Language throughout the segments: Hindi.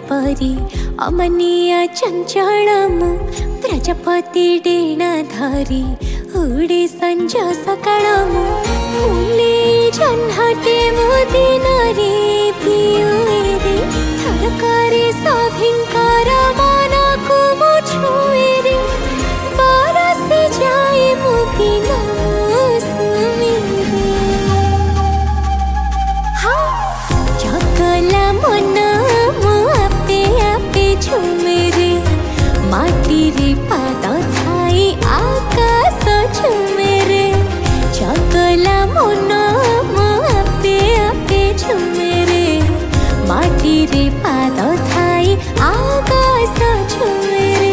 परी अमनिया चंचल मु प्रजापति डेणा धरी उड़े संज सकाळ मु फुले जह्नटे मो दिन रे पियुए रे थरकारे सभिंकर मन को मो छुए रे बरसी जाए मो बिना मौसमी रे हाँ जगला मन मो आपे आपे झुमे रे माटी रे पाद थाई आकाश झुमे रे जगला मन मो आपे आपे झुमे रे माटी रे पाद थाई आकाश झुमे रे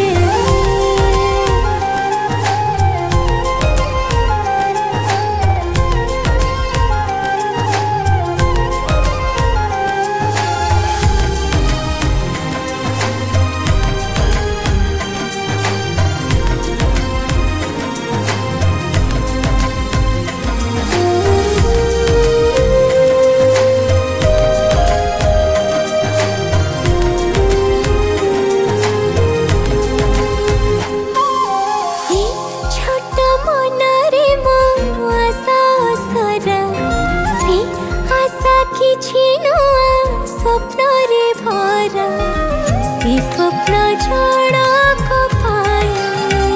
स्वप्न रे भरा से स्वप्न झड़क पाए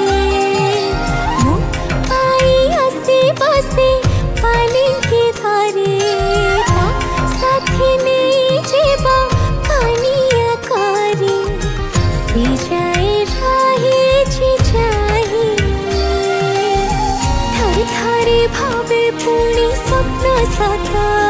मो पाई हसी बसे पालिंकी धरे साथी नहीं जीव कनिया करे से जाए रहे जी जाए थरे थरे भावे पुणी स्वप्न सता